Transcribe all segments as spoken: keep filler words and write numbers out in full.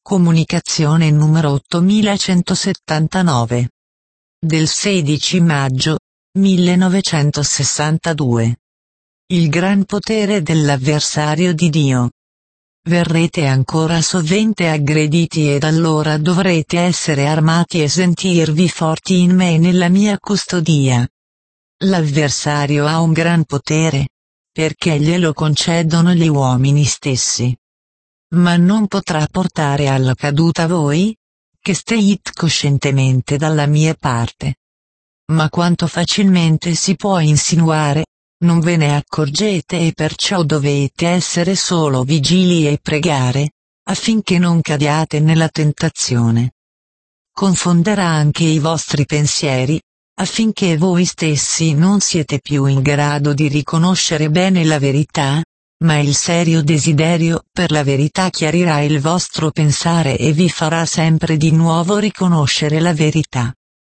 Comunicazione numero ottomilacentosettantanove. Del sedici maggio millenovecentosessantadue. Il gran potere dell'avversario di Dio. Verrete ancora sovente aggrediti ed allora dovrete essere armati e sentirvi forti in me e nella mia custodia. L'avversario ha un gran potere, perché glielo concedono gli uomini stessi. Ma non potrà portare alla caduta voi, che steit coscientemente dalla mia parte. Ma quanto facilmente si può insinuare, non ve ne accorgete e perciò dovete essere solo vigili e pregare, affinché non cadiate nella tentazione. Confonderà anche i vostri pensieri, affinché voi stessi non siete più in grado di riconoscere bene la verità, ma il serio desiderio per la verità chiarirà il vostro pensare e vi farà sempre di nuovo riconoscere la verità.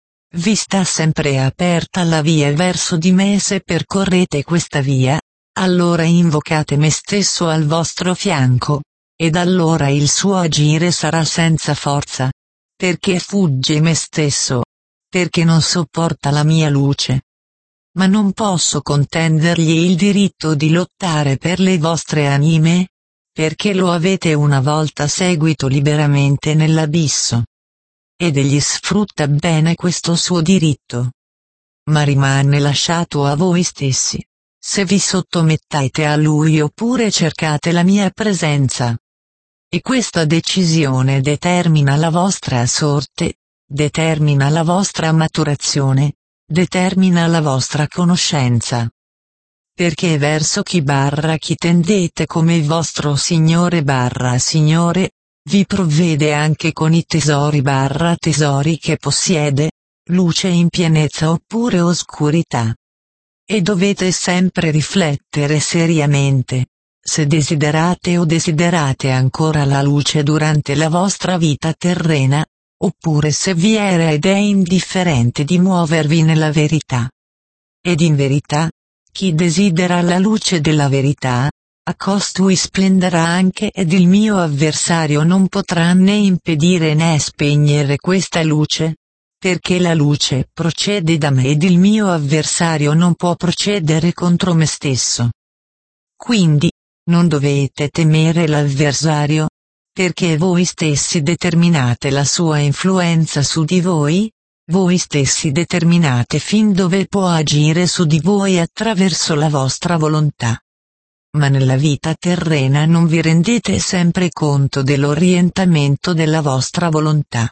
Vi sta sempre aperta la via verso di me e se percorrete questa via, allora invocate me stesso al vostro fianco, ed allora il suo agire sarà senza forza, perché fugge me stesso, perché non sopporta la mia luce. Ma non posso contendergli il diritto di lottare per le vostre anime, perché lo avete una volta seguito liberamente nell'abisso. Ed egli sfrutta bene questo suo diritto. Ma rimane lasciato a voi stessi, se vi sottomettete a lui oppure cercate la mia presenza. E questa decisione determina la vostra sorte, determina la vostra maturazione, determina la vostra conoscenza. Perché verso chi barra chi tendete come il vostro Signore barra Signore, vi provvede anche con i tesori barra tesori che possiede, luce in pienezza oppure oscurità. E dovete sempre riflettere seriamente, se desiderate o desiderate ancora la luce durante la vostra vita terrena, oppure se vi era ed è indifferente di muovervi nella verità. Ed in verità, chi desidera la luce della verità, a costui splenderà anche ed il mio avversario non potrà né impedire né spegnere questa luce, perché la luce procede da me ed il mio avversario non può procedere contro me stesso. Quindi, non dovete temere l'avversario, perché voi stessi determinate la sua influenza su di voi, voi stessi determinate fin dove può agire su di voi attraverso la vostra volontà. Ma nella vita terrena non vi rendete sempre conto dell'orientamento della vostra volontà.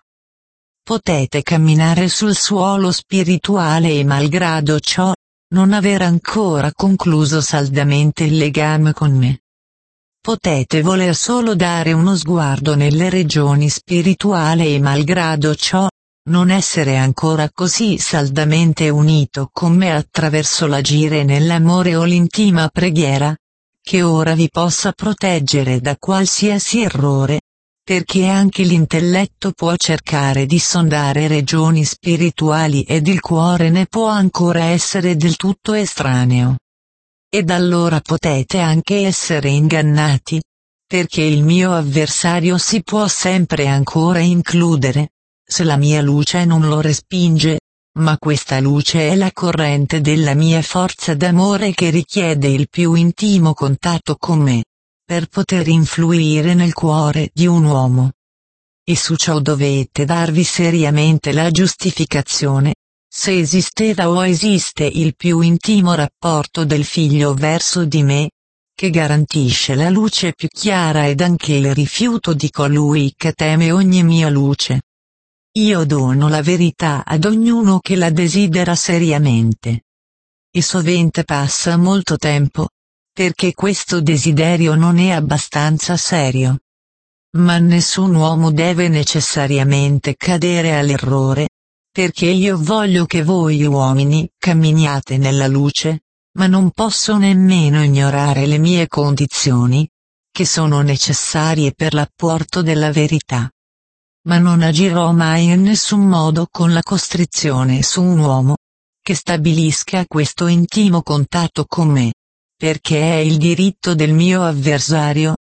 Potete camminare sul suolo spirituale e malgrado ciò, non aver ancora concluso saldamente il legame con me. Potete voler solo dare uno sguardo nelle regioni spirituali e malgrado ciò, non essere ancora così saldamente unito con me attraverso l'agire nell'amore o l'intima preghiera, che ora vi possa proteggere da qualsiasi errore, perché anche l'intelletto può cercare di sondare regioni spirituali ed il cuore ne può ancora essere del tutto estraneo. Ed allora potete anche essere ingannati, perché il mio avversario si può sempre ancora includere, se la mia luce non lo respinge, ma questa luce è la corrente della mia forza d'amore che richiede il più intimo contatto con me, per poter influire nel cuore di un uomo. E su ciò dovete darvi seriamente la giustificazione. Se esisteva o esiste il più intimo rapporto del Figlio verso di me, che garantisce la luce più chiara ed anche il rifiuto di colui che teme ogni mia luce. Io dono la verità ad ognuno che la desidera seriamente. E sovente passa molto tempo, perché questo desiderio non è abbastanza serio. Ma nessun uomo deve necessariamente cadere all'errore, perché io voglio che voi uomini camminiate nella luce, ma non posso nemmeno ignorare le mie condizioni, che sono necessarie per l'apporto della verità. Ma non agirò mai in nessun modo con la costrizione su un uomo, che stabilisca questo intimo contatto con me, perché è il diritto del mio avversario,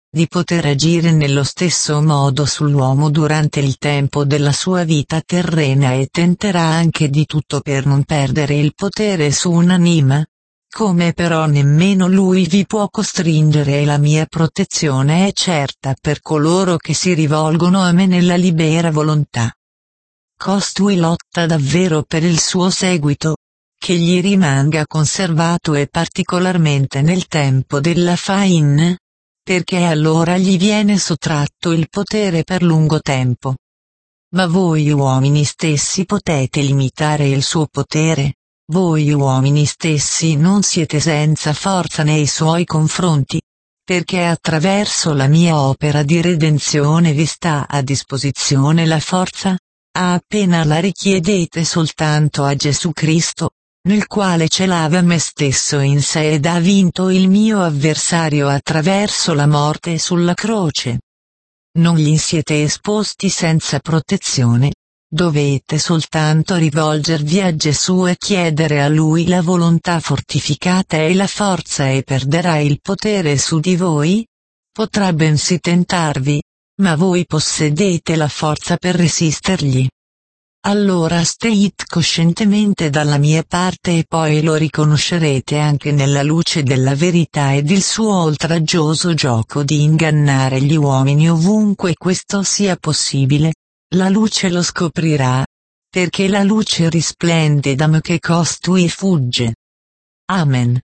di poter agire nello stesso modo sull'uomo durante il tempo della sua vita terrena e tenterà anche di tutto per non perdere il potere su un'anima. Come però nemmeno lui vi può costringere e la mia protezione è certa per coloro che si rivolgono a me nella libera volontà. Costui lotta davvero per il suo seguito, che gli rimanga conservato e particolarmente nel tempo della faina, perché allora gli viene sottratto il potere per lungo tempo. Ma voi uomini stessi potete limitare il suo potere. Voi uomini stessi non siete senza forza nei suoi confronti, perché attraverso la mia opera di redenzione vi sta a disposizione la forza, appena la richiedete soltanto a Gesù Cristo, nel quale celava me stesso in sé ed ha vinto il mio avversario attraverso la morte sulla croce. Non gli siete esposti senza protezione. Dovete soltanto rivolgervi a Gesù e chiedere a Lui la volontà fortificata e la forza e perderà il potere su di voi? Potrà bensì tentarvi, ma voi possedete la forza per resistergli. Allora state coscientemente dalla mia parte e poi lo riconoscerete anche nella luce della verità ed il suo oltraggioso gioco di ingannare gli uomini ovunque questo sia possibile. La luce lo scoprirà, perché la luce risplende da me che costui fugge. Amen.